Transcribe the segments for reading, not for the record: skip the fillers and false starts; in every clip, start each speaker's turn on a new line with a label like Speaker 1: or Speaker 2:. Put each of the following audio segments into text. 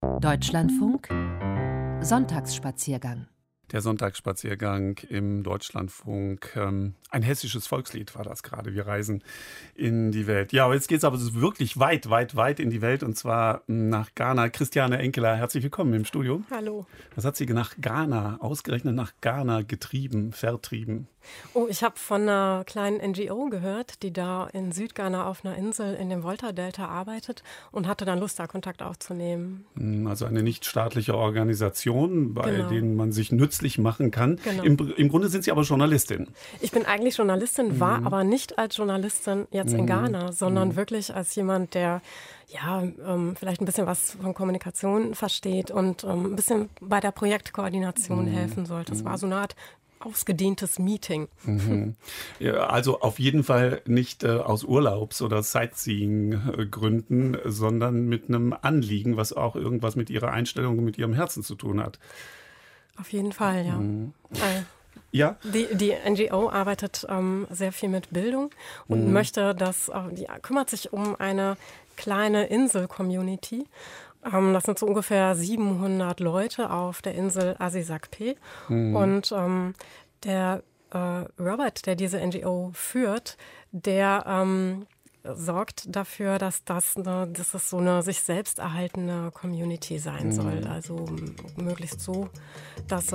Speaker 1: Deutschlandfunk Sonntagsspaziergang.
Speaker 2: Der Sonntagsspaziergang im Deutschlandfunk. Ein hessisches Volkslied war das gerade. Wir reisen in die Welt. Ja, aber jetzt geht es aber wirklich weit, weit, weit in die Welt, und zwar nach Ghana. Christiane Enkeler, herzlich willkommen im Studio.
Speaker 3: Hallo.
Speaker 2: Was hat Sie nach Ghana, ausgerechnet nach Ghana vertrieben?
Speaker 3: Oh, ich habe von einer kleinen NGO gehört, die da in Südghana auf einer Insel in dem Volta-Delta arbeitet, und hatte dann Lust, da Kontakt aufzunehmen.
Speaker 2: Also eine nichtstaatliche Organisation, bei
Speaker 3: Genau.
Speaker 2: denen man sich nützlich machen kann.
Speaker 3: Genau.
Speaker 2: Im Grunde sind Sie aber Journalistin.
Speaker 3: Ich bin eigentlich Journalistin, war aber nicht als Journalistin jetzt in Ghana, sondern wirklich als jemand, der vielleicht ein bisschen was von Kommunikation versteht und ein bisschen bei der Projektkoordination helfen sollte. Es war so eine Art ausgedehntes Meeting.
Speaker 2: Ja, also auf jeden Fall nicht aus Urlaubs- oder Sightseeing-Gründen, sondern mit einem Anliegen, was auch irgendwas mit Ihrer Einstellung und mit Ihrem Herzen zu tun hat.
Speaker 3: Auf jeden Fall, ja.
Speaker 2: Ja?
Speaker 3: Die NGO arbeitet sehr viel mit Bildung und die kümmert sich um eine kleine Insel-Community. Das sind so ungefähr 700 Leute auf der Insel Asisakpe. Und der Robert, der diese NGO führt, der sorgt dafür, dass das so eine sich selbst erhaltende Community sein soll. Also möglichst so, dass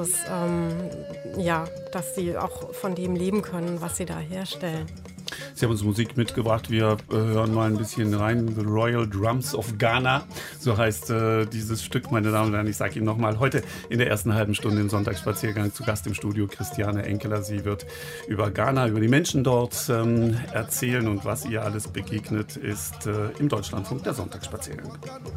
Speaker 3: dass sie auch von dem leben können, was sie da herstellen.
Speaker 2: Sie haben uns Musik mitgebracht. Wir hören mal ein bisschen rein. The Royal Drums of Ghana. So heißt dieses Stück, meine Damen und Herren. Ich sage Ihnen nochmal, heute in der ersten halben Stunde im Sonntagsspaziergang zu Gast im Studio Christiane Enkeler. Sie wird über Ghana, über die Menschen dort erzählen, und was ihr alles begegnet ist im Deutschlandfunk der Sonntagsspaziergang.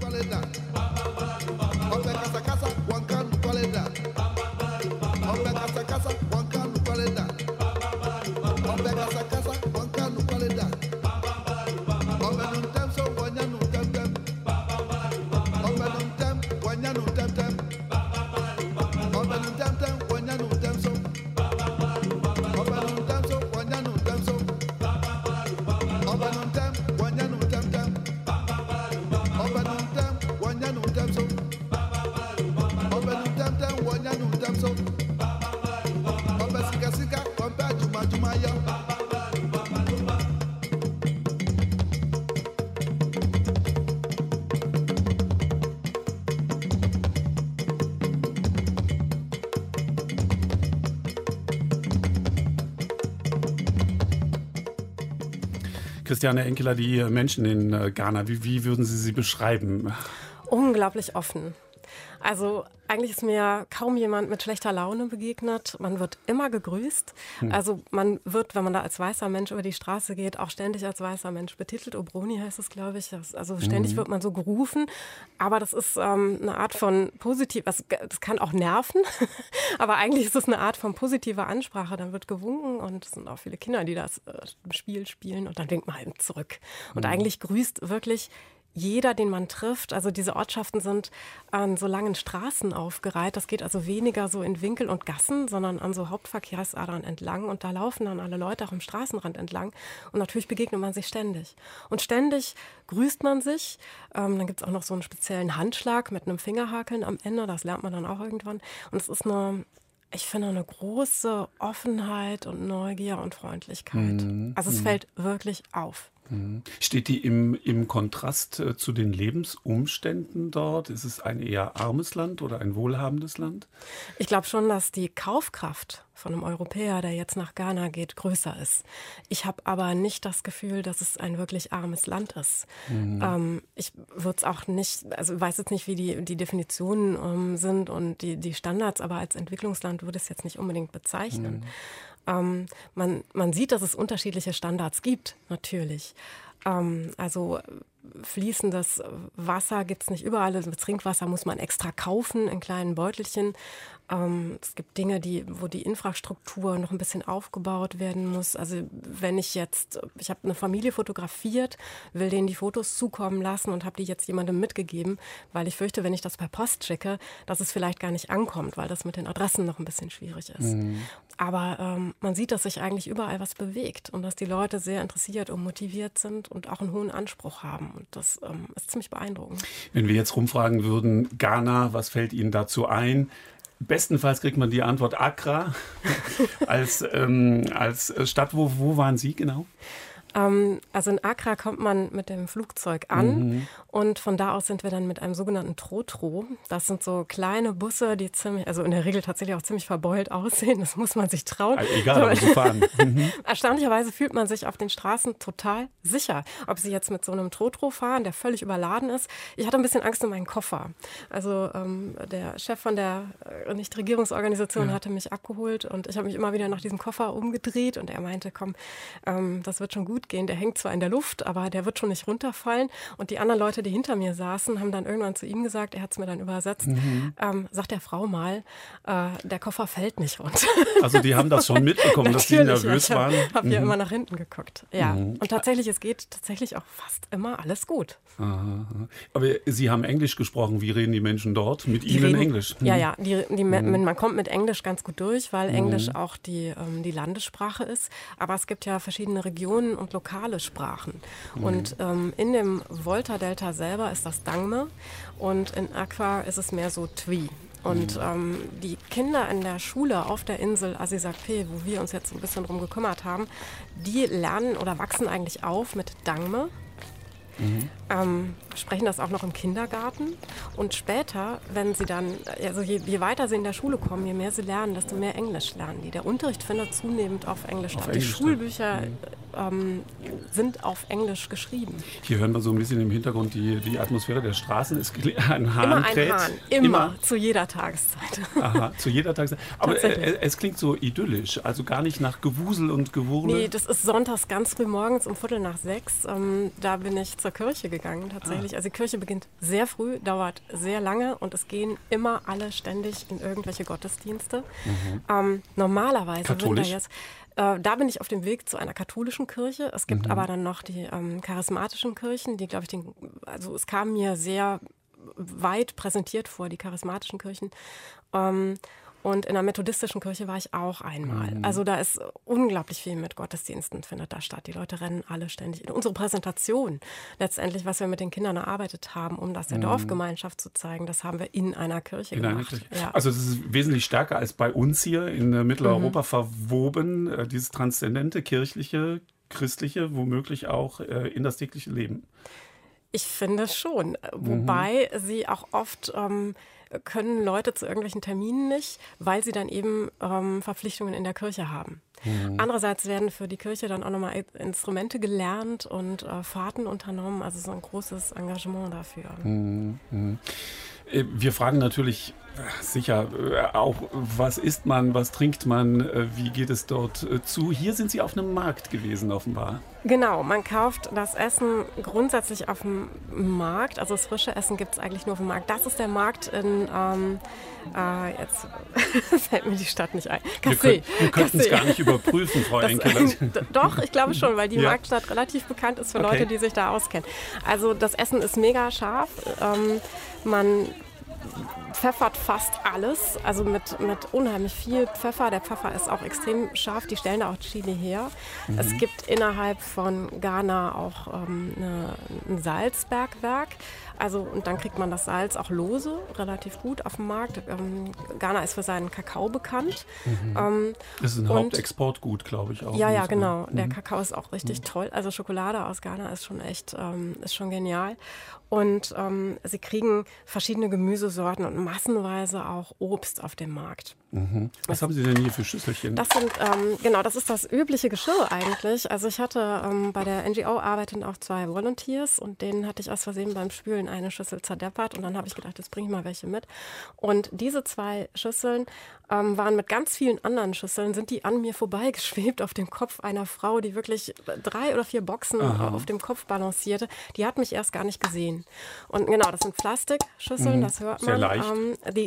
Speaker 2: Christiane Enkeler, die Menschen in Ghana, wie würden Sie sie beschreiben?
Speaker 3: Unglaublich offen. Also eigentlich ist mir kaum jemand mit schlechter Laune begegnet. Man wird immer gegrüßt. Also man wird, wenn man da als weißer Mensch über die Straße geht, auch ständig als weißer Mensch betitelt. Obroni heißt es, glaube ich. Also ständig wird man so gerufen. Aber das ist eine Art von das kann auch nerven. Aber eigentlich ist es eine Art von positiver Ansprache. Dann wird gewunken, und es sind auch viele Kinder, die das Spiel spielen, und dann winkt man halt zurück. Und eigentlich grüßt wirklich jeder, den man trifft. Also diese Ortschaften sind an so langen Straßen aufgereiht. Das geht also weniger so in Winkel und Gassen, sondern an so Hauptverkehrsadern entlang. Und da laufen dann alle Leute auch am Straßenrand entlang. Und natürlich begegnet man sich ständig. Und ständig grüßt man sich. Dann gibt es auch noch so einen speziellen Handschlag mit einem Fingerhakeln am Ende. Das lernt man dann auch irgendwann. Und es ist ich finde, eine große Offenheit und Neugier und Freundlichkeit. Also es fällt wirklich auf.
Speaker 2: Steht die im Kontrast zu den Lebensumständen dort? Ist es ein eher armes Land oder ein wohlhabendes Land?
Speaker 3: Ich glaube schon, dass die Kaufkraft von einem Europäer, der jetzt nach Ghana geht, größer ist. Ich habe aber nicht das Gefühl, dass es ein wirklich armes Land ist. Ich würde es auch nicht, also weiß jetzt nicht, wie die Definitionen sind und die Standards, aber als Entwicklungsland würde ich es jetzt nicht unbedingt bezeichnen. Man sieht, dass es unterschiedliche Standards gibt, natürlich. Also fließendes Wasser gibt es nicht überall. Also Trinkwasser muss man extra kaufen in kleinen Beutelchen. Es gibt Dinge, wo die Infrastruktur noch ein bisschen aufgebaut werden muss. Also wenn ich habe eine Familie fotografiert, will denen die Fotos zukommen lassen und habe die jetzt jemandem mitgegeben, weil ich fürchte, wenn ich das per Post schicke, dass es vielleicht gar nicht ankommt, weil das mit den Adressen noch ein bisschen schwierig ist. Aber man sieht, dass sich eigentlich überall was bewegt und dass die Leute sehr interessiert und motiviert sind und auch einen hohen Anspruch haben. Und das ist ziemlich beeindruckend.
Speaker 2: Wenn wir jetzt rumfragen würden, Ghana, was fällt Ihnen dazu ein? Bestenfalls kriegt man die Antwort Accra als Stadt. Wo waren Sie genau?
Speaker 3: Also in Accra kommt man mit dem Flugzeug an und von da aus sind wir dann mit einem sogenannten Trotro. Das sind so kleine Busse, die also in der Regel tatsächlich auch ziemlich verbeult aussehen. Das muss man sich trauen.
Speaker 2: Egal, aber Sie fahren.
Speaker 3: Erstaunlicherweise fühlt man sich auf den Straßen total sicher. Ob Sie jetzt mit so einem Trotro fahren, der völlig überladen ist. Ich hatte ein bisschen Angst um meinen Koffer. Also der Chef von der Nichtregierungsorganisation hatte mich abgeholt und ich habe mich immer wieder nach diesem Koffer umgedreht und er meinte, komm, das wird schon gut gehen. Der hängt zwar in der Luft, aber der wird schon nicht runterfallen. Und die anderen Leute, die hinter mir saßen, haben dann irgendwann zu ihm gesagt, er hat es mir dann übersetzt, sagt der Frau mal, der Koffer fällt nicht runter.
Speaker 2: Also die haben das schon mitbekommen, dass sie nervös waren?
Speaker 3: Ich habe ja immer nach hinten geguckt. Ja. Und tatsächlich, es geht tatsächlich auch fast immer alles gut.
Speaker 2: Aha. Aber Sie haben Englisch gesprochen. Wie reden die Menschen dort mit Ihnen Englisch?
Speaker 3: Ja, man kommt mit Englisch ganz gut durch, weil Englisch auch die Landessprache ist. Aber es gibt ja verschiedene Regionen und lokale Sprachen. Und in dem Volta-Delta selber ist das Dangme und in Accra ist es mehr so Twi. Und die Kinder in der Schule auf der Insel Asisape, wo wir uns jetzt ein bisschen drum gekümmert haben, die lernen oder wachsen eigentlich auf mit Dangme. Sprechen das auch noch im Kindergarten und später, wenn sie dann, also je weiter sie in der Schule kommen, je mehr sie lernen, desto mehr Englisch lernen die. Der Unterricht findet zunehmend auf Englisch statt. Die Schulbücher sind auf Englisch geschrieben.
Speaker 2: Hier hören wir so ein bisschen im Hintergrund die Atmosphäre der Straßen. Ein Hahn
Speaker 3: immer
Speaker 2: kräht.
Speaker 3: Ein Hahn, immer, zu jeder Tageszeit.
Speaker 2: Aha, zu jeder Tageszeit. Aber es klingt so idyllisch, also gar nicht nach Gewusel und Gewurle.
Speaker 3: Nee, das ist sonntags ganz früh morgens um 5:45. Da bin ich zur Kirche gegangen tatsächlich. Also die Kirche beginnt sehr früh, dauert sehr lange und es gehen immer alle ständig in irgendwelche Gottesdienste. Normalerweise
Speaker 2: katholisch?
Speaker 3: Da bin ich auf dem Weg zu einer katholischen Kirche. Es gibt aber dann noch die charismatischen Kirchen, die, glaube ich, also es kam mir sehr weit präsentiert vor, die charismatischen Kirchen. Und in der methodistischen Kirche war ich auch einmal. Also da ist unglaublich viel mit Gottesdiensten, findet da statt. Die Leute rennen alle ständig. Unsere Präsentation, letztendlich, was wir mit den Kindern erarbeitet haben, um das der Dorfgemeinschaft zu zeigen, das haben wir in einer Kirche gemacht.
Speaker 2: Ja. Also es ist wesentlich stärker als bei uns hier in Mitteleuropa verwoben, dieses transzendente, kirchliche, christliche, womöglich auch in das tägliche Leben.
Speaker 3: Ich finde schon. Wobei sie auch oft können Leute zu irgendwelchen Terminen nicht, weil sie dann eben Verpflichtungen in der Kirche haben. Andererseits werden für die Kirche dann auch nochmal Instrumente gelernt und Fahrten unternommen. Also so ein großes Engagement dafür.
Speaker 2: Wir fragen natürlich sicher auch, was isst man, was trinkt man, wie geht es dort zu? Hier sind Sie auf einem Markt gewesen, offenbar.
Speaker 3: Genau, man kauft das Essen grundsätzlich auf dem Markt. Also das frische Essen gibt es eigentlich nur auf dem Markt. Das ist der Markt in, jetzt fällt mir die Stadt nicht ein.
Speaker 2: Wir könnten es gar nicht überprüfen, Frau Enkeler.
Speaker 3: Doch, ich glaube schon, weil die Marktstadt relativ bekannt ist für Leute, die sich da auskennen. Also das Essen ist mega scharf. Man pfeffert fast alles, also mit unheimlich viel Pfeffer. Der Pfeffer ist auch extrem scharf, die stellen da auch Chili her. Es gibt innerhalb von Ghana auch ein Salzbergwerk. Also, und dann kriegt man das Salz auch lose, relativ gut auf dem Markt. Ghana ist für seinen Kakao bekannt.
Speaker 2: Das ist ein Hauptexportgut, glaube ich auch.
Speaker 3: Ja, genau. Der Kakao ist auch richtig toll. Also Schokolade aus Ghana ist schon echt, ist schon genial. Und sie kriegen verschiedene Gemüsesorten und massenweise auch Obst auf dem Markt.
Speaker 2: Was haben Sie denn hier für Schüsselchen?
Speaker 3: Das sind, das ist das übliche Geschirr eigentlich. Also ich hatte bei der NGO arbeiteten auch 2 Volunteers und denen hatte ich aus Versehen beim Spülen eine Schüssel zerdeppert und dann habe ich gedacht, jetzt bringe ich mal welche mit. Und diese 2 Schüsseln waren mit ganz vielen anderen Schüsseln, sind die an mir vorbeigeschwebt auf dem Kopf einer Frau, die wirklich 3 oder 4 Boxen auf dem Kopf balancierte. Die hat mich erst gar nicht gesehen. Und genau, das sind Plastikschüsseln, das hört man.
Speaker 2: Sehr leicht.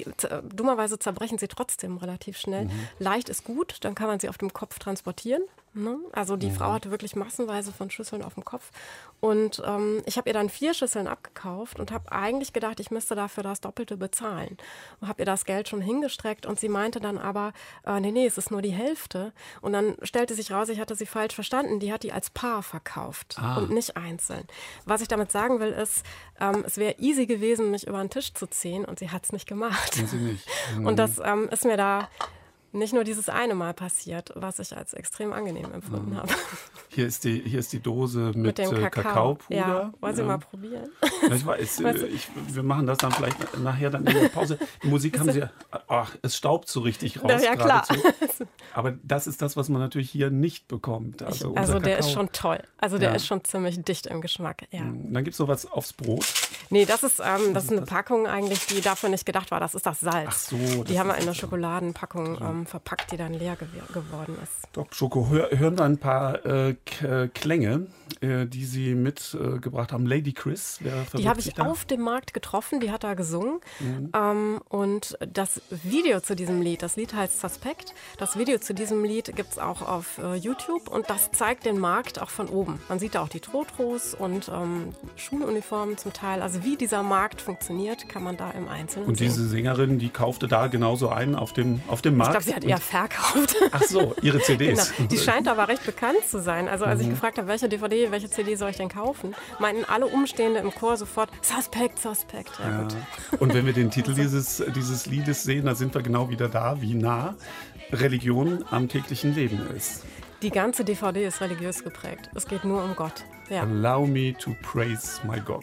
Speaker 3: Dummerweise zerbrechen sie trotzdem relativ schnell. Leicht ist gut, dann kann man sie auf dem Kopf transportieren. Ne? Also die Frau hatte wirklich massenweise von Schüsseln auf dem Kopf. Und ich habe ihr dann 4 Schüsseln abgekauft und habe eigentlich gedacht, ich müsste dafür das Doppelte bezahlen. Und habe ihr das Geld schon hingestreckt und sie meinte dann aber, nee, es ist nur die Hälfte. Und dann stellte sich raus, ich hatte sie falsch verstanden. Die hat die als Paar verkauft und nicht einzeln. Was ich damit sagen will, ist, es wäre easy gewesen, mich über den Tisch zu ziehen und sie hat es nicht gemacht.
Speaker 2: Sie nicht.
Speaker 3: Und das ist mir da nicht nur dieses eine Mal passiert, was ich als extrem angenehm empfunden habe.
Speaker 2: Hier ist die Dose mit
Speaker 3: dem
Speaker 2: Kakaopuder.
Speaker 3: Ja, wollen Sie mal probieren?
Speaker 2: Ja, ich weiß, wir machen das dann vielleicht nachher dann in der Pause. Die Musik haben Sie, es staubt so richtig raus.
Speaker 3: Ja, klar.
Speaker 2: Aber das ist das, was man natürlich hier nicht bekommt. Also
Speaker 3: der ist schon toll. Also der ist schon ziemlich dicht im Geschmack. Ja.
Speaker 2: Dann gibt es noch was aufs Brot.
Speaker 3: Nee, das ist eine Packung eigentlich, die dafür nicht gedacht war. Das ist das Salz.
Speaker 2: Ach so.
Speaker 3: Die haben wir in einer Schokoladenpackung verpackt, die dann leer geworden ist.
Speaker 2: Doc Schoko, hören wir ein paar Klänge, die Sie mitgebracht haben. Lady Chris,
Speaker 3: die habe ich auf dem Markt getroffen, die hat da gesungen. Und das Video zu diesem Lied, das Lied heißt Suspect, das Video zu diesem Lied gibt es auch auf YouTube und das zeigt den Markt auch von oben. Man sieht da auch die Trotros und Schuluniformen zum Teil. Also wie dieser Markt funktioniert, kann man da im Einzelnen
Speaker 2: Und
Speaker 3: sehen.
Speaker 2: diese Sängerin, die kaufte da genauso ein auf dem Markt?
Speaker 3: Ich glaube, sie hat eher verkauft.
Speaker 2: Ach so, ihre CDs.
Speaker 3: Genau. Die scheint aber recht bekannt zu sein. Also als ich gefragt habe, welche DVD, welche CD soll ich denn kaufen, meinten alle Umstehende im Chor sofort, Suspect, Suspect. Ja, gut.
Speaker 2: Und wenn wir den Titel dieses Liedes sehen, da sind wir genau wieder da, wie nah Religion am täglichen Leben ist.
Speaker 3: Die ganze DVD ist religiös geprägt. Es geht nur um Gott. Ja.
Speaker 2: Allow me to praise my God.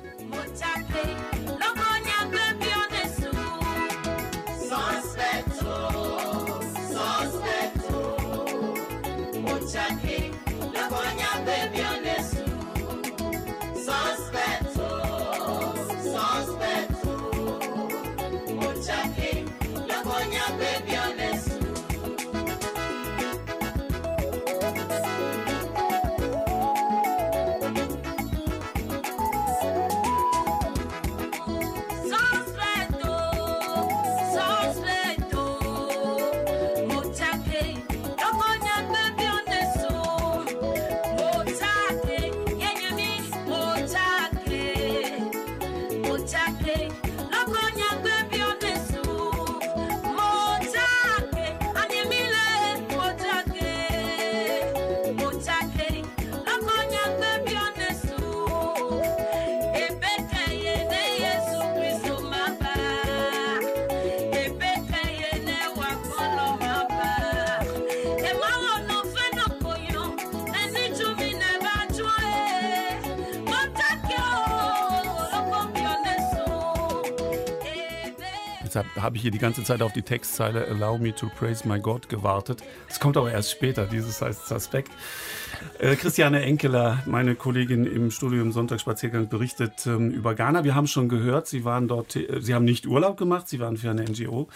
Speaker 2: Habe ich hier die ganze Zeit auf die Textzeile Allow me to praise my God gewartet. Das kommt aber erst später, dieses heißt Suspect. Christiane Enkeler, meine Kollegin im Studio im Sonntagsspaziergang, berichtet über Ghana. Wir haben schon gehört, Sie waren dort, Sie haben nicht Urlaub gemacht, Sie waren für eine NGO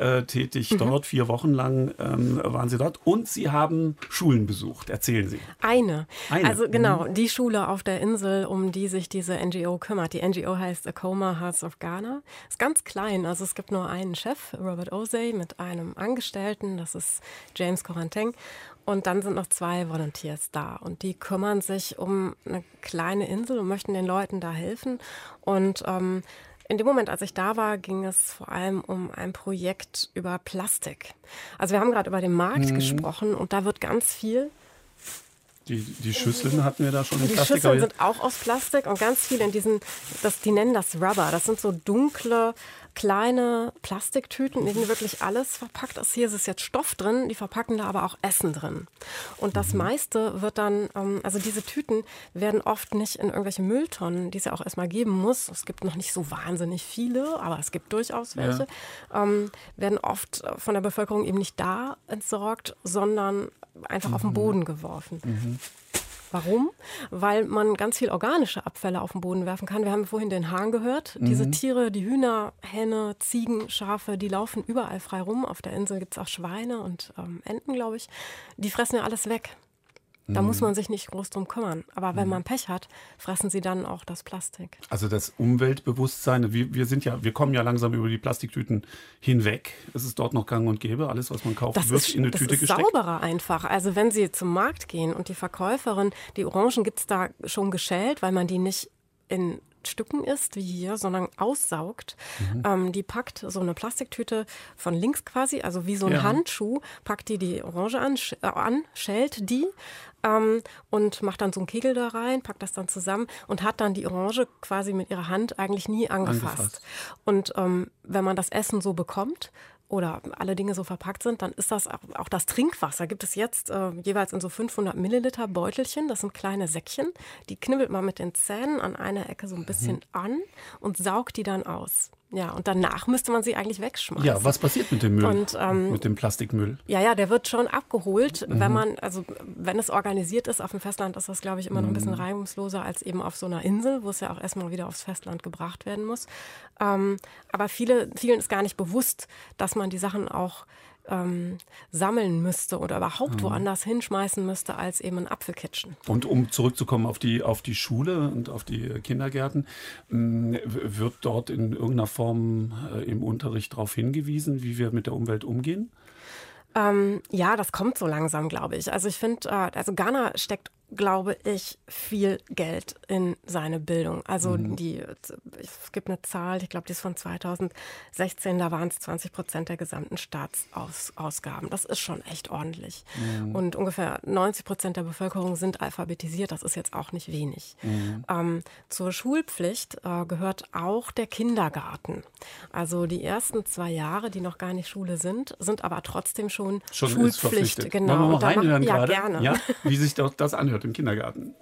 Speaker 2: tätig dort. 4 Wochen lang waren Sie dort und Sie haben Schulen besucht. Erzählen Sie.
Speaker 3: Eine. Also genau, die Schule auf der Insel, um die sich diese NGO kümmert. Die NGO heißt Acoma Hearts of Ghana. Ist ganz klein, also es gibt nur einen Chef, Robert Osei, mit einem Angestellten, das ist James Koranteng. Und dann sind noch 2 Volunteers da und die kümmern sich um eine kleine Insel und möchten den Leuten da helfen. Und in dem Moment, als ich da war, ging es vor allem um ein Projekt über Plastik. Also wir haben gerade über den Markt gesprochen und da wird ganz viel.
Speaker 2: Die Schüsseln hatten wir da schon in
Speaker 3: die
Speaker 2: Plastik.
Speaker 3: Die Schüsseln sind auch aus Plastik und ganz viel in diesen, die nennen das Rubber. Das sind so dunkle, kleine Plastiktüten, in denen wirklich alles verpackt ist. Hier ist es jetzt Stoff drin, die verpacken da aber auch Essen drin. Und das meiste wird dann, also diese Tüten werden oft nicht in irgendwelche Mülltonnen, die es ja auch erstmal geben muss. Es gibt noch nicht so wahnsinnig viele, aber es gibt durchaus welche. Ja. Werden oft von der Bevölkerung eben nicht da entsorgt, sondern einfach auf den Boden geworfen. Warum? Weil man ganz viel organische Abfälle auf den Boden werfen kann. Wir haben vorhin den Hahn gehört. Diese Tiere, die Hühner, Hähne, Ziegen, Schafe, die laufen überall frei rum. Auf der Insel gibt es auch Schweine und Enten, glaube ich. Die fressen ja alles weg. Da muss man sich nicht groß drum kümmern. Aber wenn man Pech hat, fressen sie dann auch das Plastik.
Speaker 2: Also das Umweltbewusstsein, wir kommen ja langsam über die Plastiktüten hinweg. Es ist dort noch gang und gäbe. Alles, was man kauft, wird in eine Tüte gesteckt.
Speaker 3: Das ist sauberer einfach. Also wenn Sie zum Markt gehen und die Verkäuferin, die Orangen gibt es da schon geschält, weil man die nicht in Stücken isst, wie hier, sondern aussaugt. Die packt so eine Plastiktüte von links quasi, also wie so ein Handschuh, packt die Orange an, schält die und macht dann so einen Kegel da rein, packt das dann zusammen und hat dann die Orange quasi mit ihrer Hand eigentlich nie angefasst. Und wenn man das Essen so bekommt, oder alle Dinge so verpackt sind, dann ist das auch das Trinkwasser. Gibt es jetzt jeweils in so 500 Milliliter Beutelchen. Das sind kleine Säckchen. Die knibbelt man mit den Zähnen an einer Ecke so ein bisschen an und saugt die dann aus. Ja, und danach müsste man sie eigentlich wegschmeißen.
Speaker 2: Ja, was passiert mit dem Müll, mit dem Plastikmüll?
Speaker 3: Ja, der wird schon abgeholt, wenn es organisiert ist. Auf dem Festland ist das, glaube ich, immer noch ein bisschen reibungsloser als eben auf so einer Insel, wo es ja auch erstmal wieder aufs Festland gebracht werden muss. Aber vielen ist gar nicht bewusst, dass man die Sachen auch sammeln müsste oder überhaupt woanders hinschmeißen müsste als eben ein Apfelkitchen.
Speaker 2: Und um zurückzukommen auf die Schule und auf die Kindergärten, wird dort in irgendeiner Form im Unterricht darauf hingewiesen, wie wir mit der Umwelt umgehen?
Speaker 3: Ja, das kommt so langsam, glaube ich. Also ich finde, Ghana steckt, glaube ich, viel Geld in seine Bildung. Also es gibt eine Zahl, ich glaube, die ist von 2016, da waren es 20% der gesamten Staatsausgaben. Das ist schon echt ordentlich. Und ungefähr 90% der Bevölkerung sind alphabetisiert, das ist jetzt auch nicht wenig. Zur Schulpflicht gehört auch der Kindergarten. Also die ersten 2 Jahre, die noch gar nicht Schule sind aber trotzdem schon Schulpflicht.
Speaker 2: Genau. Wollen wir mal reinhören gerade?
Speaker 3: Ja, gerne.
Speaker 2: Ja, wie sich das anhört im Kindergarten.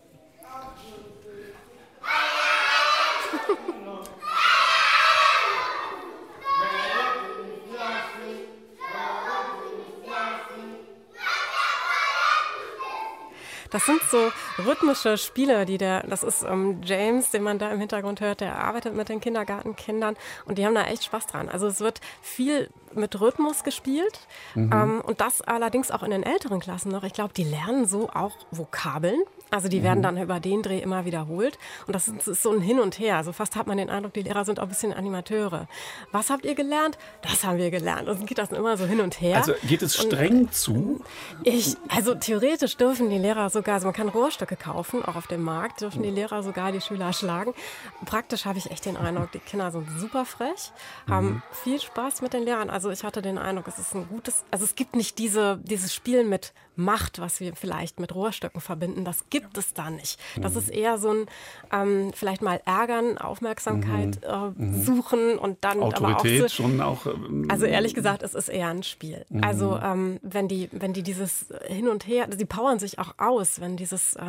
Speaker 3: Das sind so rhythmische Spiele, das ist James, den man da im Hintergrund hört, der arbeitet mit den Kindergartenkindern und die haben da echt Spaß dran. Also es wird viel mit Rhythmus gespielt und das allerdings auch in den älteren Klassen noch. Ich glaube, die lernen so auch Vokabeln. Also die werden dann über den Dreh immer wiederholt und das ist so ein Hin und Her. Also fast hat man den Eindruck, die Lehrer sind auch ein bisschen Animateure. Was habt ihr gelernt? Das haben wir gelernt. Und dann geht das immer so hin und her.
Speaker 2: Also geht es streng zu?
Speaker 3: Also theoretisch dürfen die Lehrer sogar, also man kann Rohrstücke kaufen, auch auf dem Markt, dürfen die Lehrer sogar die Schüler schlagen. Praktisch habe ich echt den Eindruck, die Kinder sind super frech, haben viel Spaß mit den Lehrern. Also ich hatte den Eindruck, es ist es gibt nicht dieses Spielen mit Macht, was wir vielleicht mit Rohrstöcken verbinden, das gibt es da nicht. Das ist eher so ein vielleicht mal ärgern, Aufmerksamkeit suchen und dann
Speaker 2: Autorität
Speaker 3: aber auch
Speaker 2: schon auch.
Speaker 3: Also ehrlich gesagt, es ist eher ein Spiel. Also wenn die dieses Hin und Her, sie powern sich auch aus, wenn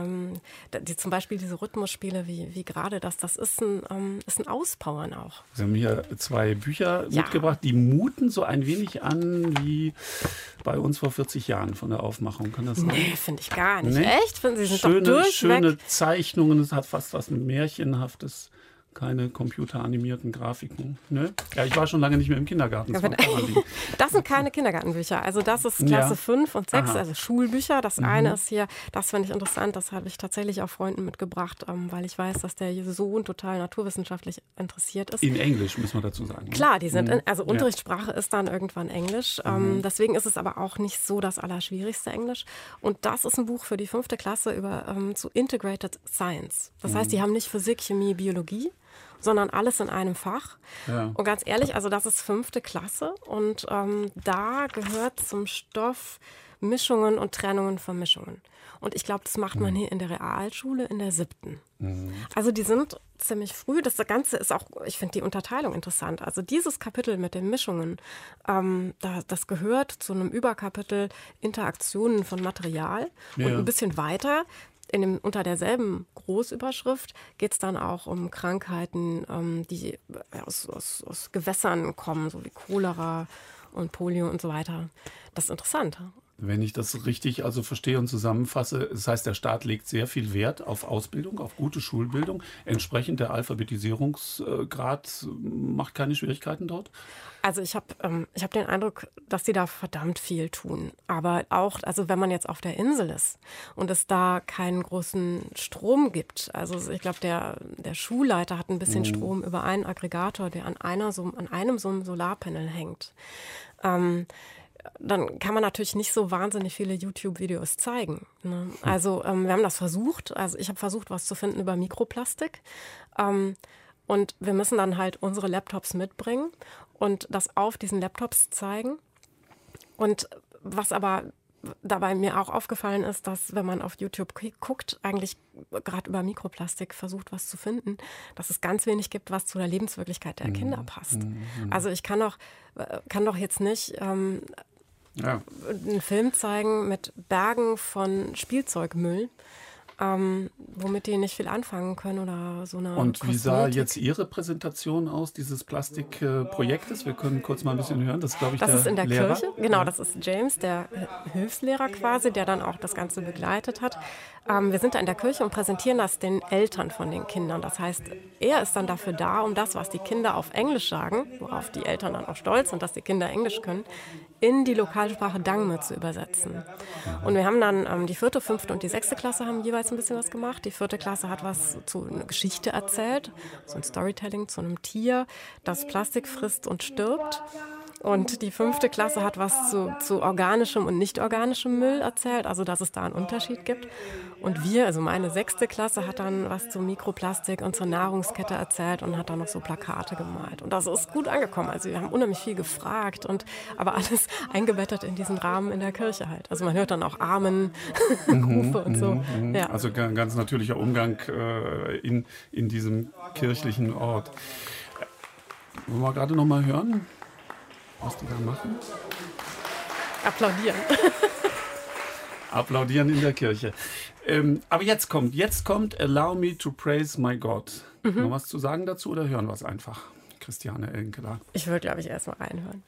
Speaker 3: zum Beispiel diese Rhythmusspiele wie gerade das ist ein Auspowern auch.
Speaker 2: Sie haben hier 2 Bücher mitgebracht, die muten so ein wenig an wie bei uns vor 40 Jahren von der Aufmachung. Kann das sein?
Speaker 3: Nee, finde ich gar nicht.
Speaker 2: Nee?
Speaker 3: Echt? Finden Sie, sind doch durchweg.
Speaker 2: Schöne Zeichnungen, es hat fast was Märchenhaftes. Keine computeranimierten Grafiken. Ne? Ja, ich war schon lange nicht mehr im Kindergarten.
Speaker 3: Das sind keine Kindergartenbücher. Also das ist Klasse 5 und 6, also Schulbücher. Das eine ist hier, das finde ich interessant, das habe ich tatsächlich auch Freunden mitgebracht, weil ich weiß, dass der Sohn total naturwissenschaftlich interessiert ist.
Speaker 2: In Englisch, müssen wir dazu sagen.
Speaker 3: Klar, die sind Unterrichtssprache ist dann irgendwann Englisch. Deswegen ist es aber auch nicht so das allerschwierigste Englisch. Und das ist ein Buch für die 5. Klasse zu Integrated Science. Das heißt, die haben nicht Physik, Chemie, Biologie, sondern alles in einem Fach. Ja. Und ganz ehrlich, also das ist 5. Klasse und da gehört zum Stoff Mischungen und Trennungen von Mischungen. Und ich glaube, das macht man hier in der Realschule in der 7. Also die sind ziemlich früh. Das Ganze ist auch, ich finde die Unterteilung interessant. Also dieses Kapitel mit den Mischungen, das gehört zu einem Überkapitel Interaktionen von Material. Und ein bisschen weiter unter derselben Großüberschrift geht es dann auch um Krankheiten, die aus Gewässern kommen, so wie Cholera und Polio und so weiter. Das ist interessant.
Speaker 2: Wenn ich das richtig also verstehe und zusammenfasse, das heißt, der Staat legt sehr viel Wert auf Ausbildung, auf gute Schulbildung. Entsprechend der Alphabetisierungsgrad macht keine Schwierigkeiten dort?
Speaker 3: Also ich hab den Eindruck, dass die da verdammt viel tun. Aber auch, also wenn man jetzt auf der Insel ist und es da keinen großen Strom gibt, also ich glaube, der Schulleiter hat ein bisschen Strom über einen Aggregator, der an einem so einem Solarpanel hängt. Dann kann man natürlich nicht so wahnsinnig viele YouTube-Videos zeigen. Ne? Also wir haben das versucht. Also ich habe versucht, was zu finden über Mikroplastik. Und wir müssen dann halt unsere Laptops mitbringen und das auf diesen Laptops zeigen. Und was aber dabei mir auch aufgefallen ist, dass wenn man auf YouTube guckt, eigentlich gerade über Mikroplastik versucht, was zu finden, dass es ganz wenig gibt, was zu der Lebenswirklichkeit der Kinder passt. Also ich kann doch jetzt nicht einen Film zeigen mit Bergen von Spielzeugmüll, womit die nicht viel anfangen können oder so eine
Speaker 2: Und wie sah
Speaker 3: Kosmetik.
Speaker 2: jetzt Ihre Präsentation aus, dieses Plastikprojektes? Wir können kurz mal ein bisschen hören. Das ist, glaube ich,
Speaker 3: Das
Speaker 2: der
Speaker 3: ist in der
Speaker 2: Lehrer.
Speaker 3: Kirche, genau, das ist James, der Hilfslehrer quasi, der dann auch das Ganze begleitet hat. Wir sind da in der Kirche und präsentieren das den Eltern von den Kindern. Das heißt, er ist dann dafür da, um das, was die Kinder auf Englisch sagen, worauf die Eltern dann auch stolz sind, dass die Kinder Englisch können, in die Lokalsprache Dangme zu übersetzen. Und wir haben dann die 4., 5. und die 6. Klasse haben jeweils ein bisschen was gemacht. Die 4. Klasse hat was zu einer Geschichte erzählt, so ein Storytelling zu einem Tier, das Plastik frisst und stirbt. Und die 5. Klasse hat was zu organischem und nicht organischem Müll erzählt, also dass es da einen Unterschied gibt. Und wir, also meine 6. Klasse, hat dann was zu Mikroplastik und zur Nahrungskette erzählt und hat dann noch so Plakate gemalt. Und das ist gut angekommen. Also wir haben unheimlich viel gefragt, aber alles eingebettet in diesen Rahmen in der Kirche halt. Also man hört dann auch Amen-Rufe und so. Ja.
Speaker 2: Also ganz natürlicher Umgang in diesem kirchlichen Ort. Wollen wir gerade noch mal hören, was die da machen?
Speaker 3: Applaudieren.
Speaker 2: Applaudieren in der Kirche. Aber jetzt kommt Allow Me to Praise My God. Noch was zu sagen dazu oder hören wir es einfach? Christiane Enkeler.
Speaker 3: Ich würde, glaube ich, erst mal reinhören.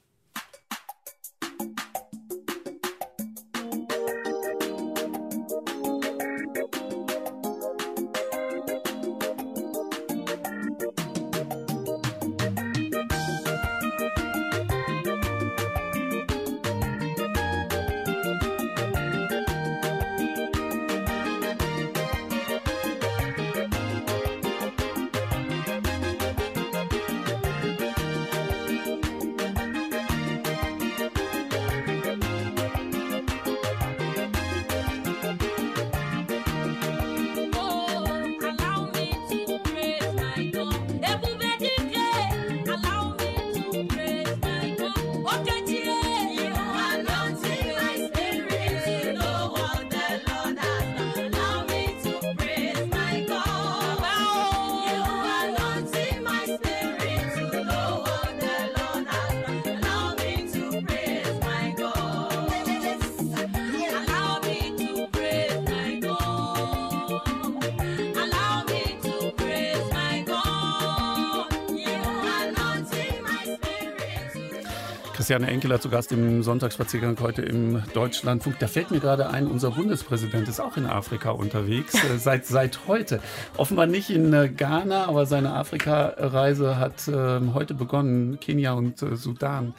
Speaker 2: Christiane Enkeler zu Gast im Sonntagsspaziergang heute im Deutschlandfunk. Da fällt mir gerade ein, unser Bundespräsident ist auch in Afrika unterwegs, seit heute. Offenbar nicht in Ghana, aber seine Afrika-Reise hat heute begonnen, Kenia und Sudan.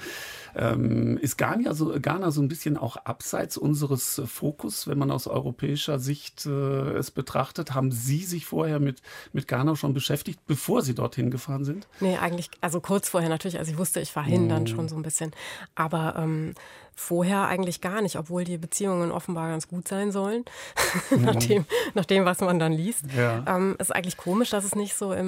Speaker 2: Ist Ghana so ein bisschen auch abseits unseres Fokus, wenn man aus europäischer Sicht es betrachtet? Haben Sie sich vorher mit Ghana schon beschäftigt, bevor Sie dorthin gefahren sind?
Speaker 3: Nee, eigentlich, also kurz vorher natürlich. Also ich wusste, ich fahre hin dann schon so ein bisschen. Aber vorher eigentlich gar nicht, obwohl die Beziehungen offenbar ganz gut sein sollen, nach dem, was man dann liest.
Speaker 2: Ja.
Speaker 3: Ist eigentlich komisch, dass es nicht so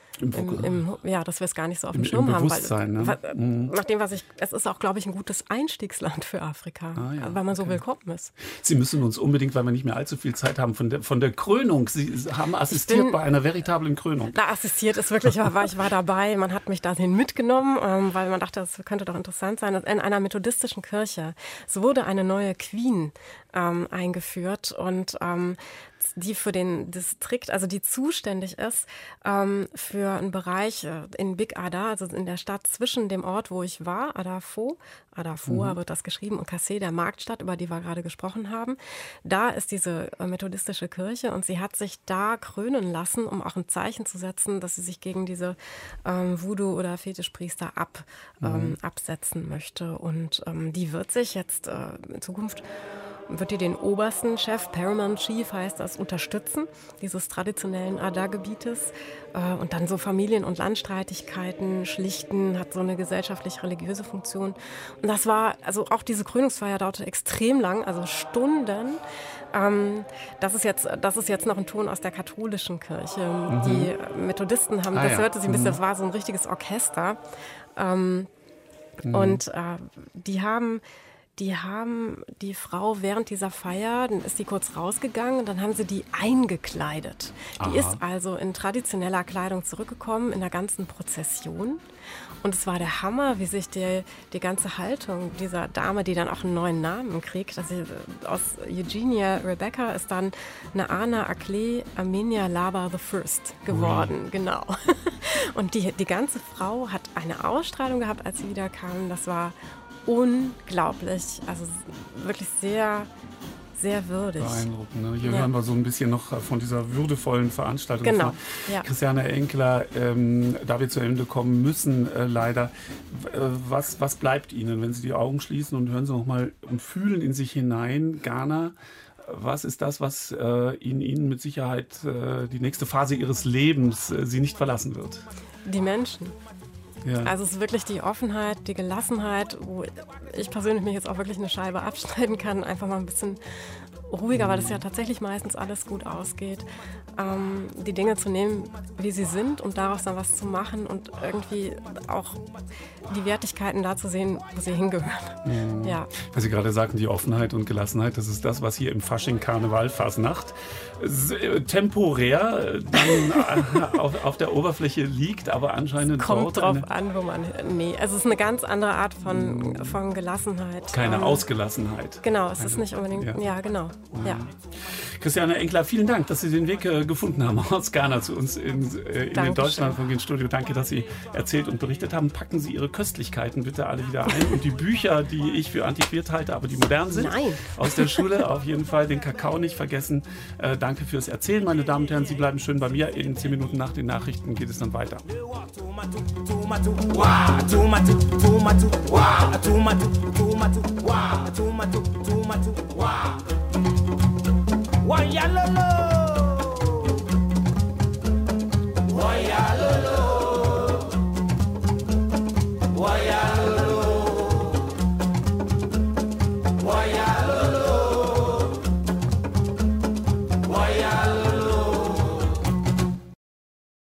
Speaker 3: dass wir es gar nicht so auf dem
Speaker 2: Im
Speaker 3: Schirm haben.
Speaker 2: Bewusstsein,
Speaker 3: Nach dem, es ist auch, glaube ich, ein gutes Einstiegsland für Afrika, weil man so willkommen ist.
Speaker 2: Sie müssen uns unbedingt, weil wir nicht mehr allzu viel Zeit haben, von der Krönung. Sie haben assistiert bei einer veritablen Krönung.
Speaker 3: Da assistiert ist wirklich, ich war dabei, man hat mich dahin mitgenommen, weil man dachte, das könnte doch interessant sein. In einer methodistischen Kirche. Es wurde eine neue Queen eingeführt und die für den Distrikt, also die zuständig ist für einen Bereich in Big Ada, also in der Stadt zwischen dem Ort, wo ich war, Adafua wird das geschrieben, und Kassé, der Marktstadt, über die wir gerade gesprochen haben. Da ist diese methodistische Kirche und sie hat sich da krönen lassen, um auch ein Zeichen zu setzen, dass sie sich gegen diese Voodoo- oder Fetischpriester absetzen möchte. Und die wird sich jetzt in Zukunft wird die den obersten Chef, Paramount Chief heißt das, unterstützen, dieses traditionellen Ada-Gebietes, und dann so Familien- und Landstreitigkeiten schlichten, hat so eine gesellschaftlich-religiöse Funktion. Und das war, also auch diese Krönungsfeier dauerte extrem lang, also Stunden. Das ist jetzt noch ein Ton aus der katholischen Kirche. Die Methodisten haben, das hörte sich ein bisschen, das war so ein richtiges Orchester. Und die haben die Frau während dieser Feier, dann ist die kurz rausgegangen und dann haben sie die eingekleidet. Die ist also in traditioneller Kleidung zurückgekommen, in der ganzen Prozession. Und es war der Hammer, wie sich die ganze Haltung dieser Dame, die dann auch einen neuen Namen kriegt, also aus Eugenia Rebecca ist dann eine Anna Akle Armenia Laba I geworden. Genau. Und die ganze Frau hat eine Ausstrahlung gehabt, als sie wieder kam. Das war unglaublich, also wirklich sehr, sehr würdig.
Speaker 2: Beeindruckend. Ne? Hier hören wir so ein bisschen noch von dieser würdevollen Veranstaltung.
Speaker 3: Genau.
Speaker 2: Christiane Enckler, da wir zu Ende kommen müssen, leider. Was bleibt Ihnen, wenn Sie die Augen schließen und hören Sie noch mal und fühlen in sich hinein, Ghana? Was ist das, was Ihnen mit Sicherheit die nächste Phase Ihres Lebens Sie nicht verlassen wird?
Speaker 3: Die Menschen.
Speaker 2: Ja.
Speaker 3: Also es ist wirklich die Offenheit, die Gelassenheit, wo ich persönlich mich jetzt auch wirklich eine Scheibe abschneiden kann, einfach mal ein bisschen ruhiger, weil das ja tatsächlich meistens alles gut ausgeht, die Dinge zu nehmen, wie sie sind und daraus dann was zu machen und irgendwie auch die Wertigkeiten da zu sehen, wo sie hingehören. Ja.
Speaker 2: Was Sie gerade sagten, die Offenheit und Gelassenheit, das ist das, was hier im Fasching Karneval Fasnacht temporär dann auf der Oberfläche liegt, aber anscheinend
Speaker 3: kommt drauf an, wo man... Nee, also es ist eine ganz andere Art von Gelassenheit.
Speaker 2: Keine Ausgelassenheit.
Speaker 3: Genau, es ist nicht unbedingt... Ja, genau. Ja.
Speaker 2: Christiane Enckler, vielen Dank, dass Sie den Weg gefunden haben aus Ghana zu uns in den Deutschlandfunk ins Studio. Danke, dass Sie erzählt und berichtet haben. Packen Sie Ihre Köstlichkeiten bitte alle wieder ein und die Bücher, die ich für antiquiert halte, aber die modern sind, aus der Schule auf jeden Fall, den Kakao nicht vergessen. Danke fürs Erzählen, meine Damen und Herren. Sie bleiben schön bei mir. In 10 Minuten nach den Nachrichten geht es dann weiter. Why